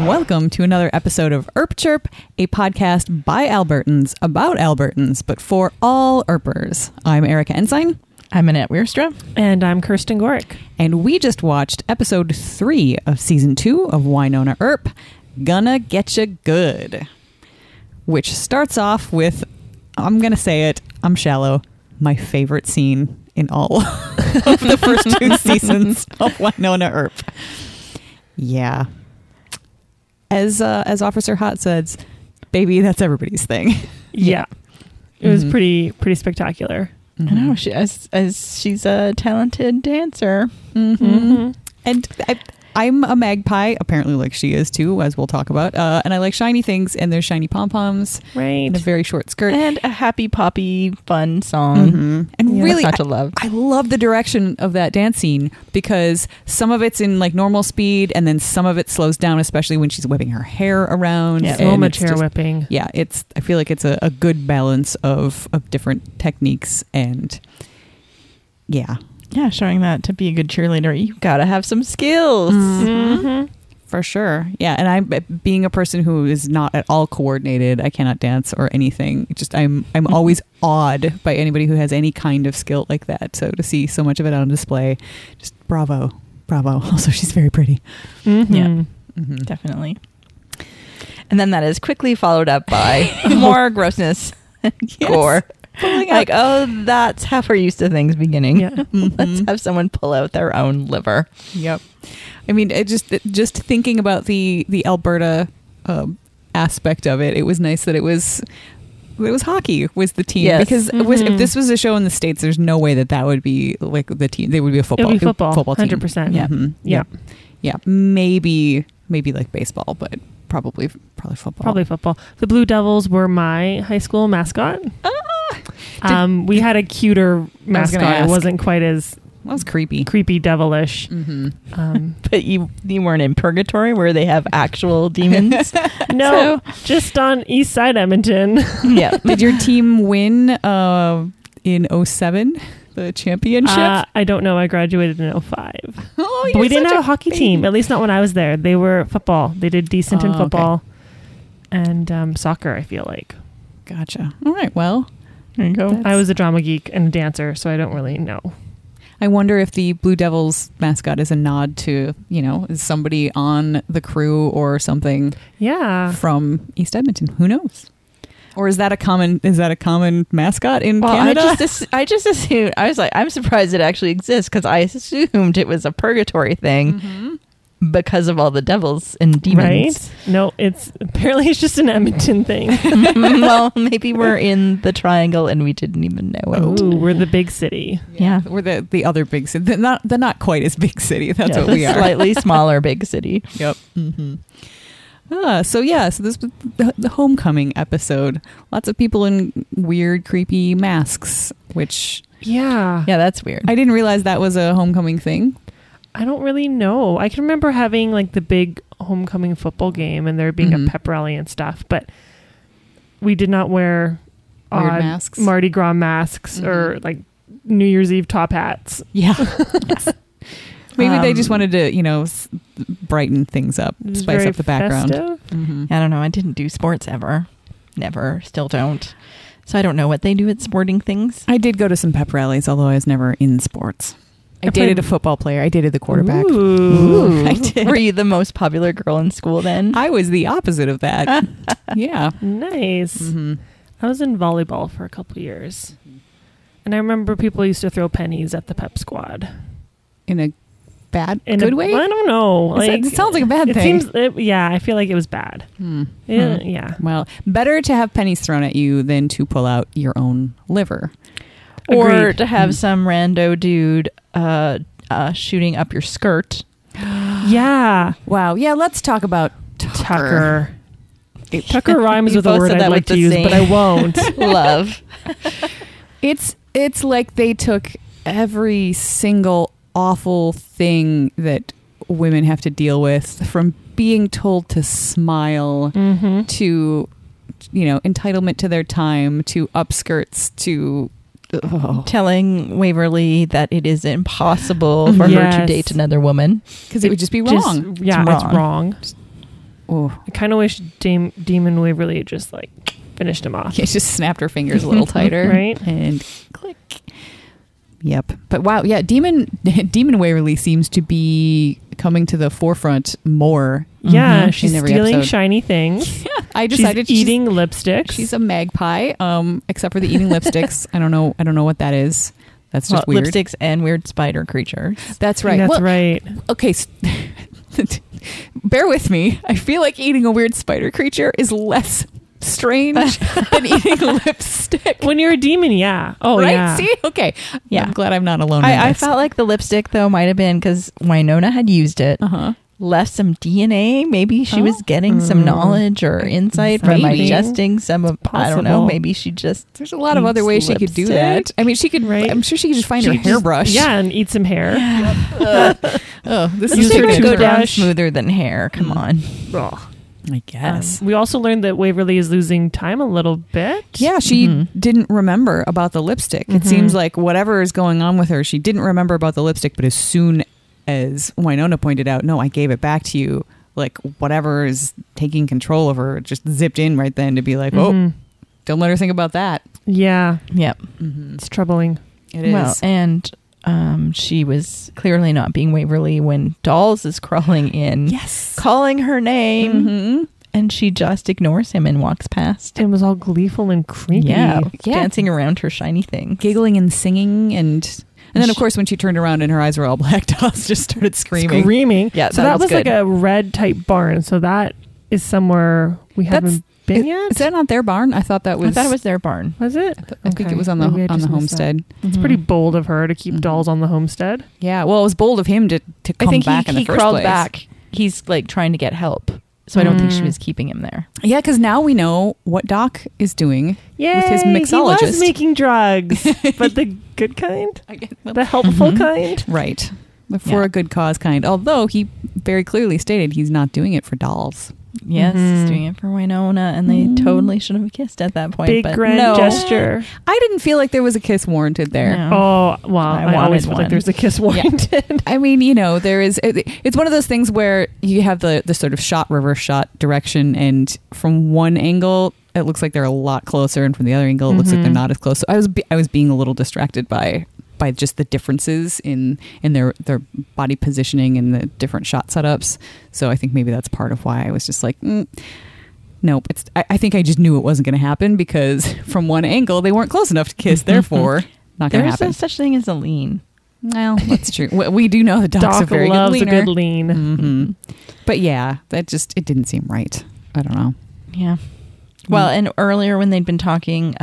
Welcome to another episode of Erp Chirp, a podcast by Albertans about Albertans, but for all Erpers. I'm Erica Ensign. I'm Annette Weirstrom. And I'm Kirsten Gorick. And we just watched episode 3 of season 2 of Wynonna Earp, Gonna Getcha Good, which starts off with, I'm going to say it, I'm shallow, my favorite scene in all of the first 2 seasons of Wynonna Earp. Yeah. As Officer Hot says, baby, that's everybody's thing. Yeah. It was pretty spectacular. I know, she's a talented dancer. And I'm a magpie, apparently, like she is too, as we'll talk about. And I like shiny things, and there's shiny pom-poms. Right. And a very short skirt. And a happy poppy fun song. And really, that's not to love. I love the direction of that dance scene, because some of it's in like normal speed, and then some of it slows down, especially when she's whipping her hair around. Yeah, and so much it's hair just- whipping. Yeah, I feel like it's a good balance of different techniques, and yeah. Yeah, showing that to be a good cheerleader, you gotta have some skills. For sure. Yeah. And I'm being a person who is not at all coordinated. I cannot dance or anything. Just I'm always awed by anybody who has any kind of skill like that. So to see so much of it on display, just bravo. Also, she's very pretty. Yeah, definitely. And then that is quickly followed up by more grossness and gore. Like, oh, that's how we're used to things beginning. Yeah. Let's have someone pull out their own liver. Yep. I mean, it just thinking about the Alberta aspect of it, it was nice that it was hockey was the team. Yes. Because if this was a show in the States, there's no way that would be like the team. They would be a football. It would be football team. 100%. Yeah. Yeah. Yeah. Maybe like baseball, but probably football. Probably football. The Blue Devils were my high school mascot. We had a cuter mascot. ask. It wasn't quite as That was creepy. devilish. But you weren't in purgatory where they have actual demons. No, just on East Side Edmonton. Yeah. Did your team win in 2007 the championship? I don't know. I graduated in 2005. Oh, But we didn't have a hockey team, at least not when I was there. They were football. They did decent in Oh, football and soccer, I feel like. Gotcha. All right. Well, There you go. I was a drama geek and a dancer, so I don't really know. I wonder if the Blue Devils mascot is a nod to, is somebody on the crew or something Yeah. from East Edmonton. Who knows? Or is that a common mascot in Canada? I just assumed, I was like, I'm surprised it actually exists because I assumed it was a purgatory thing because of all the devils and demons. Right? No, it's just an Edmonton thing. Well, maybe we're in the triangle and we didn't even know it. Ooh, we're the big city. Yeah. We're the other big city. The not quite as big city. That's what we are. Slightly smaller big city. Yep. So this was the homecoming episode. Lots of people in weird, creepy masks, which Yeah. Yeah, that's weird. I didn't realize that was a homecoming thing. I don't really know. I can remember having like the big homecoming football game and there being a pep rally and stuff, but we did not wear Weird odd masks. Mardi Gras masks or like New Year's Eve top hats. Yeah. Maybe they just wanted to, brighten things up, It was spice very up the background. festive. I don't know. I didn't do sports ever. Never. Still don't. So I don't know what they do at sporting things. I did go to some pep rallies, although I was never in sports. I dated a football player. I dated the quarterback. Ooh. I did. Were you the most popular girl in school then? I was the opposite of that. Yeah. Nice. I was in volleyball for a couple of years. And I remember people used to throw pennies at the pep squad. In a In good a, way? I don't know. It sounds like a bad thing. I feel like it was bad. Yeah. Well, better to have pennies thrown at you than to pull out your own liver. Or Agreed. to have some rando dude shooting up your skirt. Yeah. Wow. Yeah, let's talk about Tucker. Tucker rhymes You with a both word said I'd that like with to the use, same- but I won't. Love. It's like they took every single awful thing that women have to deal with, from being told to smile to, entitlement to their time, to upskirts, to telling Waverly that it is impossible for her to date another woman. Because it would just be wrong. It's wrong. Oh, I kind of wish Demon Waverly had just like finished him off. she just snapped her fingers a little tighter, Right. And click. Yep. But wow, yeah, Demon Waverly seems to be coming to the forefront more. Yeah, in she's every stealing episode. shiny things. I decided she's eating lipsticks. She's a magpie, except for the eating lipsticks. I don't know what that is. That's just weird. Lipsticks and weird spider creatures. That's right. That's Well, right. okay. Bear with me. I feel like eating a weird spider creature is less strange than eating lipstick. When you're a demon, yeah. Oh, right? yeah. See? Okay. Yeah. I'm glad I'm not alone. I felt like the lipstick, though, might have been because Winona had used it. Uh-huh. Left some DNA. Maybe she was getting some knowledge or insight from Maybe. ingesting some of, I don't know, Possible. maybe she just There's a lot of other ways she could do that. lipstick. I mean, she could. Right. I'm sure she could just find She her could just- hairbrush. Yeah, and eat some hair. Oh, this Use is her Lipstick would go down toothbrush. smoother than hair. Come on. Ugh. I guess. We also learned that Waverly is losing time a little bit. Yeah, she didn't remember about the lipstick. It seems like whatever is going on with her, she didn't remember about the lipstick, but as soon as Winona pointed out, no, I gave it back to you, like whatever is taking control of her just zipped in right then to be like, oh, don't let her think about that. Yeah, Yep. it's troubling. It is. Well, and she was clearly not being Waverly when Dolls is crawling in, yes. calling her name, Mm-hmm. and she just ignores him and walks past. It was all gleeful and creepy. Yeah. Dancing around her shiny thing. Giggling and singing and then of course when she turned around and her eyes were all black, Dolls just started screaming. Screaming. Yeah, so that that was was like good. a red type barn. So that is somewhere we haven't been yet. Is that not their barn? I thought that was. I thought it was their barn. Was it? I think Okay. it was on Maybe I the just missed homestead. It's pretty bold of her to keep dolls on the homestead. Yeah. Well, it was bold of him to I come think back in the he first crawled place. back. He's like trying to get help. So I don't think she was keeping him there. Yeah, because now we know what Doc is doing Yay, with his he mixologist. was making drugs, but the good kind, the helpful kind. Right. For Yeah. a good cause kind. Although he very clearly stated he's not doing it for dolls. Yes, he's doing it for Winona, and they totally should have kissed at that point. Big but grand no. gesture. I didn't feel like there was a kiss warranted there. No. Oh, well, I wanted always feel one. like there's a kiss warranted. I mean, there is. It's one of those things where you have the sort of shot, reverse shot direction, and from one angle it looks like they're a lot closer, and from the other angle it looks like they're not as close. So I was being a little distracted by just the differences in their body positioning and the different shot setups. So I think maybe that's part of why I was just like, nope. I think I just knew it wasn't going to happen because from one angle they weren't close enough to kiss. Therefore, not going to There's happen. no such thing as a lean. Well, that's true. We do know the Doc's a Doc very loves good a leaner. good lean. Mhm. But yeah, it didn't seem right. I don't know. Yeah. Well, and earlier when they'd been talking,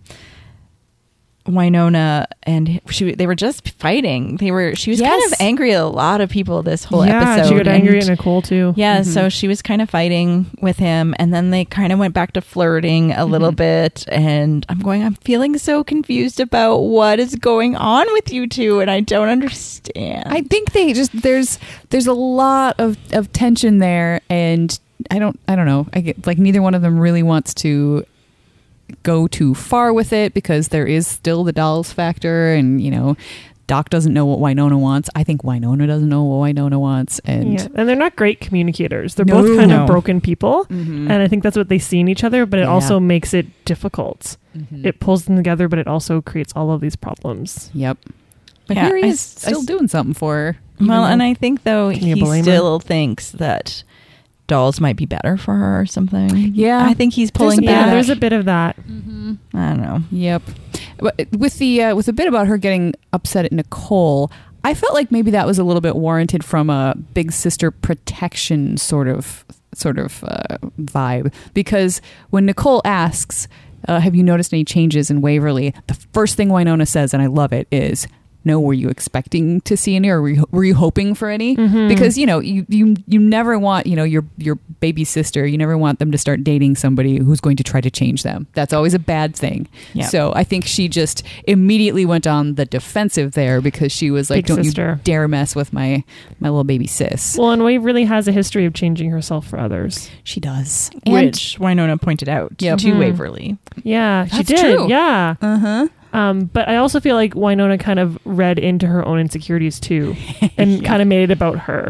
Winona and they were just fighting. She was kind Yes. of angry at a lot of people this whole Yeah, episode. she got angry and- at Nicole too. Yeah, so she was kind of fighting with him, and then they kind of went back to flirting a little bit. And I'm feeling so confused about what is going on with you two, and I don't understand. I think there's a lot of tension there, and I don't know. I get like neither one of them really wants to go too far with it because there is still the dolls factor, and Doc doesn't know what Winona wants. I think Winona doesn't know what Winona wants, and And they're not great communicators. They're No. both kind No. of broken people. Mhm. And I think that's what they see in each other, but it Yeah. also makes it difficult. Mhm. It pulls them together, but it also creates all of these problems. Yep. But Yeah, here he I is s- still doing something for her. Well, and I think though Can you he blame her? still thinks that dolls might be better for her or something. Yeah. I think he's pulling a bit of Yeah, back. there's a bit of that. I don't know. Yep. But with the bit about her getting upset at Nicole, I felt like maybe that was a little bit warranted from a big sister protection sort of vibe, because when Nicole asks, "Have you noticed any changes in Waverly?" the first thing Winona says, and I love it, is, "No, were you expecting to see any, or were you hoping for any?" Because you never want your baby sister. You never want them to start dating somebody who's going to try to change them. That's always a bad thing. Yeah. So I think she just immediately went on the defensive there because she was like, Big "Don't sister. you dare mess with my little baby sis." Well, and Waverly has a history of changing herself for others. She does. Which Winona pointed out Yep. to Mhm. Waverly. Yeah, she That's did. true. Yeah. Uh-huh. But I also feel like Winona kind of read into her own insecurities too, and kind of made it about her.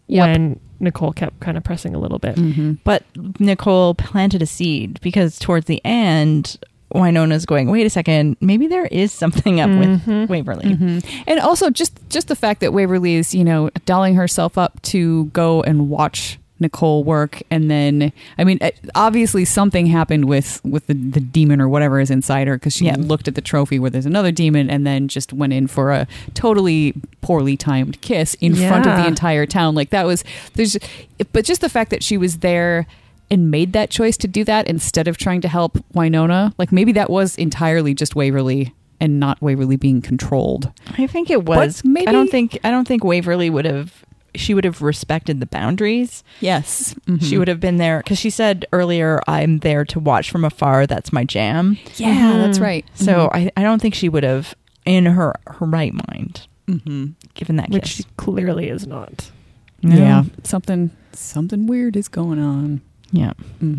when Nicole kept kind of pressing a little bit. Mm-hmm. But Nicole planted a seed because towards the end, Wynona's going, wait a second, maybe there is something up with Waverly. Mm-hmm. And also just the fact that Waverly is, dolling herself up to go and watch Nicole work. And then, I mean, obviously something happened with the demon or whatever is inside her, because she looked at the trophy where there's another demon and then just went in for a totally poorly timed kiss in front of the entire town. Like but just the fact that she was there and made that choice to do that instead of trying to help Wynonna, like maybe that was entirely just Waverly and not Waverly being controlled. I think it was. Maybe, I don't think Waverly would have respected the boundaries. Yes. She would have been there because she said earlier, I'm there to watch from afar. That's my jam. Yeah, that's right. So I don't think she would have, in her right mind, given that Which kiss. she clearly is not. No. Yeah. Something weird is going on. Yeah.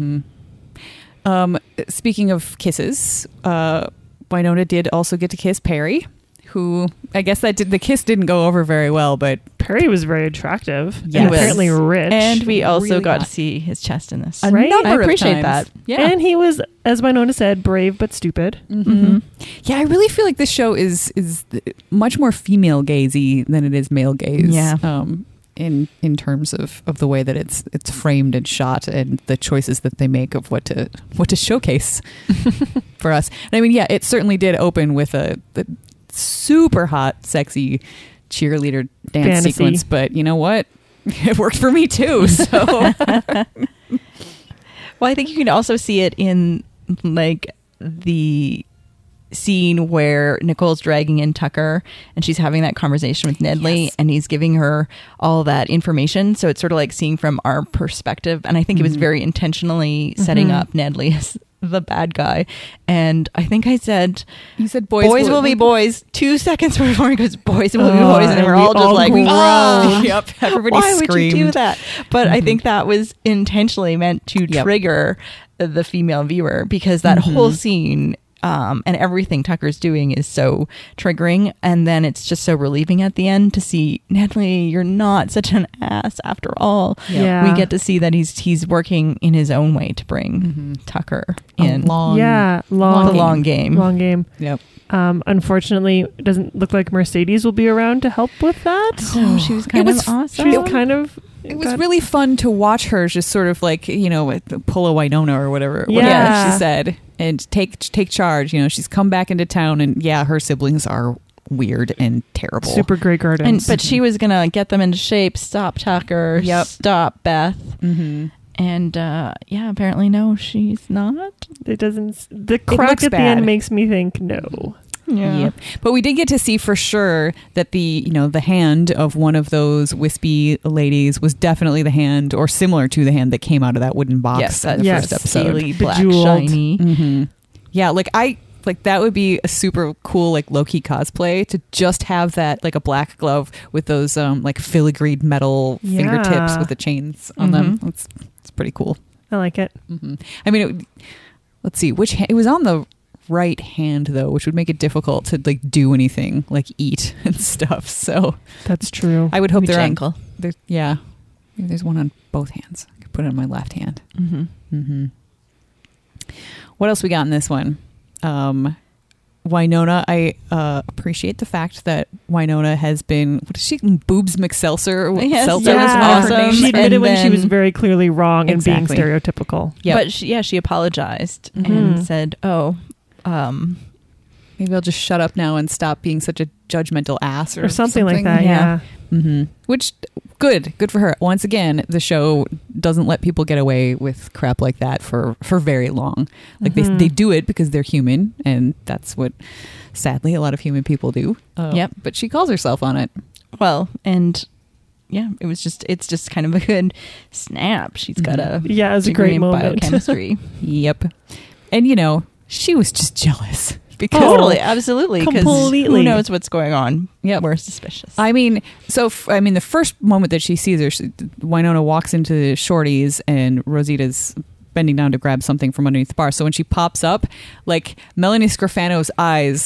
Speaking of kisses, Wynonna did also get to kiss Perry, who I guess the kiss didn't go over very well, but Perry was very attractive. Yes. And apparently rich. And we also Really got hot. to see his chest in this. a Right? number I of appreciate times. that. Yeah. And he was, as Wynonna said, brave but stupid. Yeah, I really feel like this show is much more female gazy than it is male gaze. Yeah. In terms of the way that it's framed and shot and the choices that they make of what to showcase for us. And I mean, yeah, it certainly did open with the super hot, sexy cheerleader dance Fantasy. sequence, but you know what? It worked for me too. So Well, I think you can also see it in like the scene where Nicole's dragging in Tucker and she's having that conversation with Nedley and he's giving her all that information. So it's sort of like seeing from our perspective. And I think it was very intentionally setting up Nedley as the bad guy. And I think I said, you said boys will be boys. 2 seconds before he goes, boys will be boys. And and we're we all just all like, groaned. "Ah, Yep, everybody why would you do screamed. that?" But I think that was intentionally meant to trigger the female viewer, because that whole scene and everything Tucker's doing is so triggering, and then it's just so relieving at the end to see, Nedley, you're not such an ass after all. Yeah. We get to see that he's working in his own way to bring Tucker in A long the long game. Long game. Yep. Unfortunately, it doesn't look like Mercedes will be around to help with that. So she was kind It was- of awesome. She's kind of... It was really fun to watch her just sort of like, pull a Wynonna or whatever Yeah. she said, and take charge. She's come back into town, and her siblings are weird and terrible. super Grey Gardens. But she was gonna get them into shape. Stop Tucker. Yep. Stop Beth. Mm-hmm. And apparently no, she's not. It doesn't... The crack looks at the bad. end makes me think no. Yeah. Yep. But we did get to see for sure that the hand of one of those wispy ladies was definitely the hand, or similar to the hand that came out of that wooden box Yes, in the yes. first episode. Scaly, black, Bejeweled. shiny. Mm-hmm. Yeah, that would be a super cool low-key cosplay, to just have that a black glove with those filigreed metal fingertips Yeah. with the chains on them. It's pretty cool. I like it. I mean, let's see which hand. It was on the right hand though, which would make it difficult to do anything like eat and stuff. So That's true. I would hope Which they're ankle? Maybe there's one on both hands. I could put it on my left hand. What else we got in this one? Wynonna, I appreciate the fact that Wynonna has been, what is she, Boobs McSeltzer? Yes, Seltzer yeah. was one of her Awesome. names. She admitted And when she then- was very clearly wrong and being Exactly. stereotypical. Yep. But she apologized and said, Maybe I'll just shut up now and stop being such a judgmental ass or Something like that, yeah. Which, good for her. Once again, the show doesn't let people get away with crap like that for very long. They do it because they're human, and that's what, sadly, a lot of human people do. Yep. But she calls herself on it. well, and yeah, it's just kind of a good snap. She's got a Yeah, it was a degree great in moment. biochemistry. Yep. And, she was just jealous. Because Totally, absolutely. Because Completely. who knows what's going on? Yep. We're suspicious. I mean, the first moment that she sees her, Wynonna walks into Shorty's and Rosita's bending down to grab something from underneath the bar. So when she pops up, Melanie Scrofano's eyes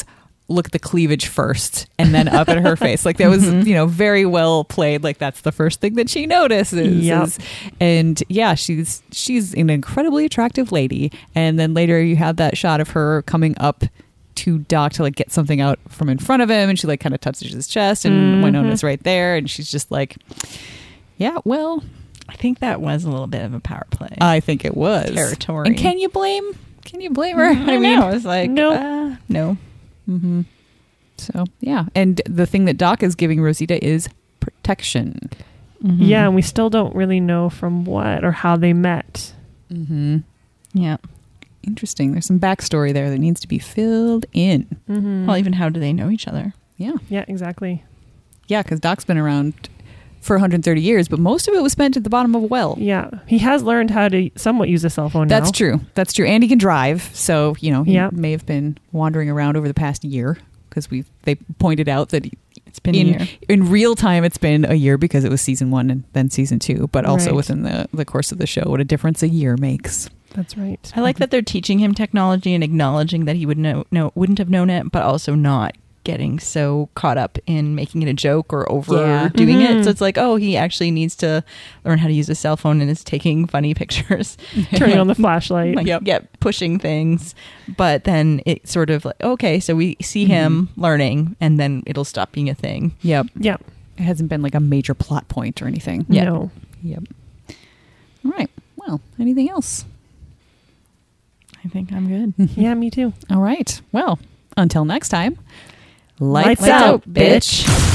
look at the cleavage first and then up at her face. Like that was, very well played. Like that's the first thing that she notices. Yep. And yeah, she's an incredibly attractive lady. And then later you have that shot of her coming up to Doc to like get something out from in front of him, and she like kind of touches his chest, and Winona's right there, and she's just like, yeah, well, I think that was a little bit of a power play. I think it was territory. And can you blame her? I mean, I was like, no. No. Mm-hmm. So yeah, and the thing that Doc is giving Rosita is protection. Mm-hmm. Yeah, and we still don't really know from what or how they met. Mm-hmm. Yeah. Interesting. There's some backstory there that needs to be filled in. Mm-hmm. Well, even how do they know each other? Yeah. Yeah, exactly. Yeah, because Doc's been around for 130 years, but most of it was spent at the bottom of a well. Yeah, he has learned how to somewhat use a cell phone now. That's true. And he can drive, so he Yep. may have been wandering around over the past year, because they pointed out that It's been a year. In real time it's been a year, because it was season 1 and then season 2, but also Right. within the course of the show, what a difference a year makes. That's right. I like that they're teaching him technology and acknowledging that he wouldn't have known it, but also not getting so caught up in making it a joke or overdoing Yeah. it. So it's like, oh, he actually needs to learn how to use a cell phone and is taking funny pictures. Turning on the flashlight. Like, pushing things. But then it's sort of like, okay, so we see him learning, and then it'll stop being a thing. Yep. Yep. It hasn't been like a major plot point or anything. Yeah. No. Yep. All right. Well, anything else? I think I'm good. Yeah, me too. All right. Well, until next time, Lights out, bitch.